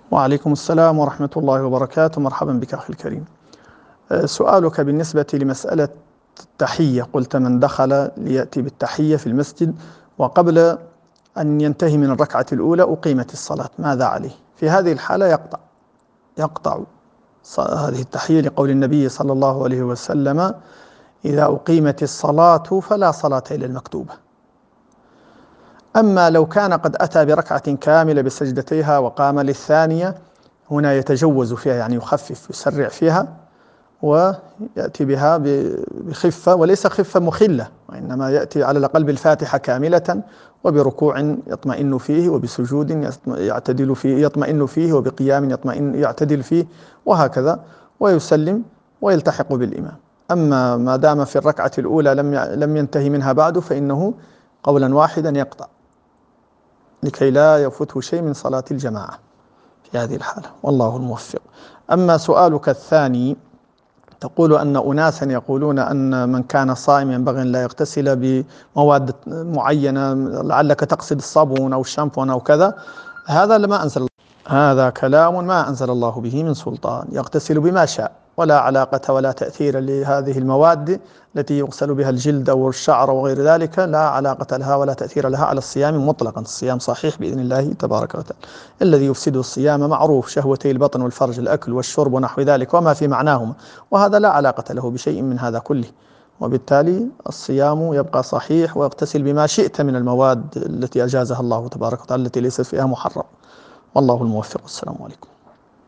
وعليكم السلام ورحمة الله وبركاته. مرحبا بك أخي الكريم. سؤالك بالنسبة لمسألة التحية، قلت من دخل ليأتي بالتحية في المسجد وقبل أن ينتهي من الركعة الأولى أقيمت الصلاة، ماذا عليه؟ في هذه الحالة يقطع هذه التحية لقول النبي صلى الله عليه وسلم: إذا أقيمت الصلاة فلا صلاة إلا المكتوبة. أما لو كان قد أتى بركعة كاملة بسجدتيها وقام للثانية، هنا يتجوز فيها، يعني يخفف يسرع فيها ويأتي بها بخفة، وليس خفة مخلة، وإنما يأتي على الأقل بالفاتحة كاملة وبركوع يطمئن فيه وبسجود يعتدل فيه يطمئن فيه وبقيام يعتدل فيه، وهكذا، ويسلم ويلتحق بالإمام. أما ما دام في الركعة الأولى لم ينتهي منها بعد، فإنه قولا واحدا يقطع لكي لا يفوته شيء من صلاة الجماعة في هذه الحالة، والله الموفق. أما سؤالك الثاني، تقول أن أناسا يقولون أن من كان صائم ينبغي أن لا يغتسل بمواد معينة، لعلك تقصد الصابون أو الشامبون أو كذا. هذا كلام ما أنزل الله به من سلطان، يغتسل بما شاء، ولا علاقة ولا تأثير لهذه المواد التي يغسل بها الجلد أو الشعر وغير ذلك، لا علاقة لها ولا تأثير لها على الصيام مطلقا. الصيام صحيح بإذن الله تبارك وتعالى. الذي يفسد الصيام معروف، شهوتي البطن والفرج، الأكل والشرب ونحو ذلك وما في معناهما، وهذا لا علاقة له بشيء من هذا كله، وبالتالي الصيام يبقى صحيح، ويغتسل بما شئت من المواد التي أجازها الله تبارك وتعالى التي ليست فيها محرم. والله الموفق. السلام عليكم.